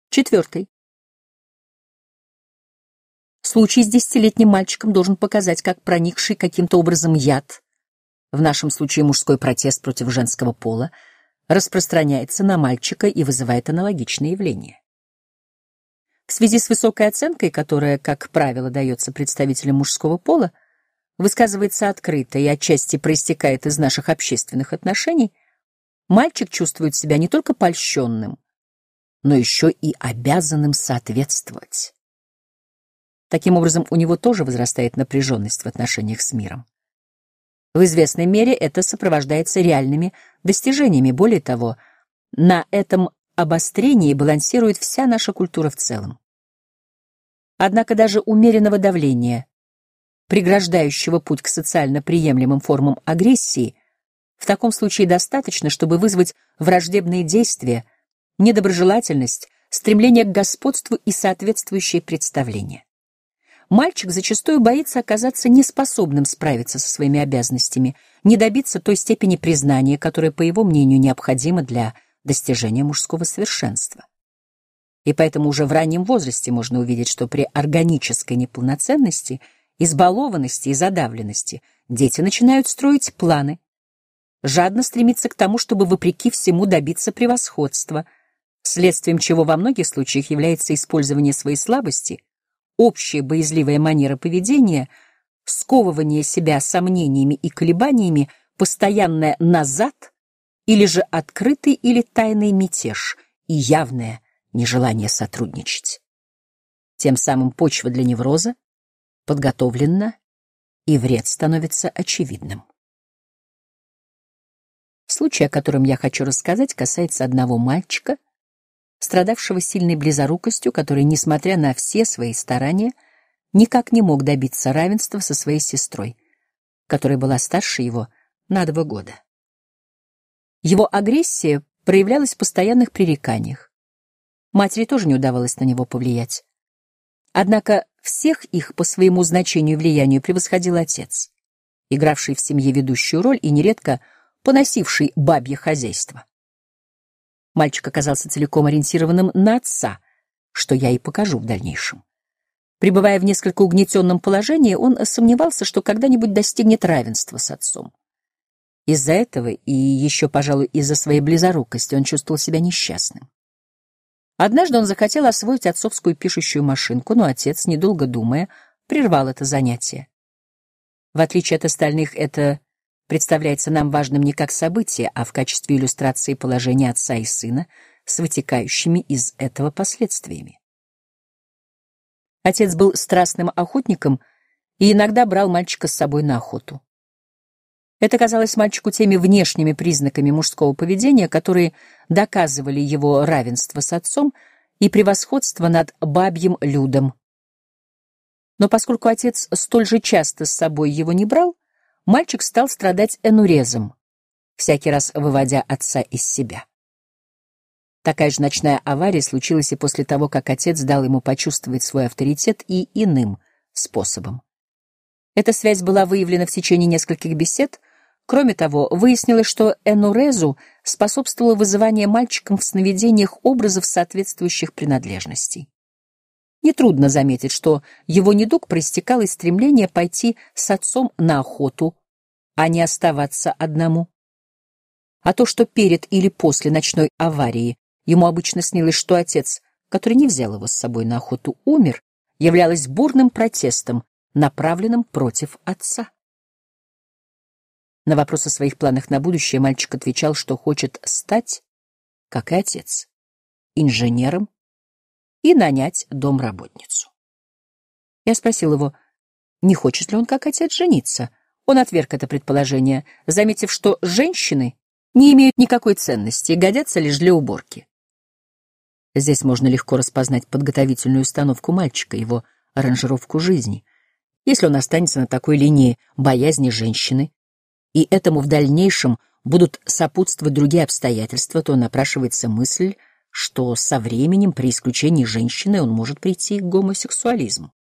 Четвертый. Случай с 10-летним мальчиком должен показать, как проникший каким-то образом яд, в нашем случае мужской протест против женского пола, распространяется на мальчика и вызывает аналогичные явления. В связи с высокой оценкой, которая, как правило, дается представителям мужского пола, высказывается открыто и отчасти проистекает из наших общественных отношений, мальчик чувствует себя не только польщенным, но еще и обязанным соответствовать. Таким образом, у него тоже возрастает напряженность в отношениях с миром. В известной мере это сопровождается реальными достижениями. Более того, на этом обострении балансирует вся наша культура в целом. Однако даже умеренного давления, преграждающего путь к социально приемлемым формам агрессии, в таком случае достаточно, чтобы вызвать враждебные действия, недоброжелательность, стремление к господству и соответствующие представления. Мальчик зачастую боится оказаться неспособным справиться со своими обязанностями, не добиться той степени признания, которая, по его мнению, необходима для достижения мужского совершенства. И поэтому уже в раннем возрасте можно увидеть, что при органической неполноценности, избалованности и задавленности дети начинают строить планы, жадно стремиться к тому, чтобы вопреки всему добиться превосходства, следствием чего во многих случаях является использование своей слабости, общая боязливая манера поведения, сковывание себя сомнениями и колебаниями, постоянное назад или же открытый или тайный мятеж и явное нежелание сотрудничать. Тем самым почва для невроза подготовлена, и вред становится очевидным. Случай, о котором я хочу рассказать, касается одного мальчика, страдавшего сильной близорукостью, который, несмотря на все свои старания, никак не мог добиться равенства со своей сестрой, которая была старше его на 2 года. Его агрессия проявлялась в постоянных пререканиях. Матери тоже не удавалось на него повлиять. Однако всех их по своему значению и влиянию превосходил отец, игравший в семье ведущую роль и нередко поносивший бабье хозяйство. Мальчик оказался целиком ориентированным на отца, что я и покажу в дальнейшем. Пребывая в несколько угнетенном положении, он сомневался, что когда-нибудь достигнет равенства с отцом. Из-за этого и еще, пожалуй, из-за своей близорукости он чувствовал себя несчастным. Однажды он захотел освоить отцовскую пишущую машинку, но отец, недолго думая, прервал это занятие. В отличие от остальных, это представляется нам важным не как событие, а в качестве иллюстрации положения отца и сына с вытекающими из этого последствиями. Отец был страстным охотником и иногда брал мальчика с собой на охоту. Это казалось мальчику теми внешними признаками мужского поведения, которые доказывали его равенство с отцом и превосходство над бабьим людом. Но поскольку отец столь же часто с собой его не брал, мальчик стал страдать энурезом, всякий раз выводя отца из себя. Такая же ночная авария случилась и после того, как отец дал ему почувствовать свой авторитет и иным способом. Эта связь была выявлена в течение нескольких бесед. Кроме того, выяснилось, что энурезу способствовало вызывание мальчиком в сновидениях образов соответствующих принадлежностей. Нетрудно заметить, что его недуг проистекал из стремления пойти с отцом на охоту, а не оставаться одному. А то, что перед или после ночной аварии ему обычно снилось, что отец, который не взял его с собой на охоту, умер, являлось бурным протестом, направленным против отца. На вопрос о своих планах на будущее мальчик отвечал, что хочет стать, как и отец, инженером и нанять домработницу. Я спросил его, не хочет ли он, как отец, жениться. Он отверг это предположение, заметив, что женщины не имеют никакой ценности и годятся лишь для уборки. Здесь можно легко распознать подготовительную установку мальчика, его аранжировку жизни. Если он останется на такой линии боязни женщины, и этому в дальнейшем будут сопутствовать другие обстоятельства, то напрашивается мысль, что со временем, при исключении женщины, он может прийти к гомосексуализму.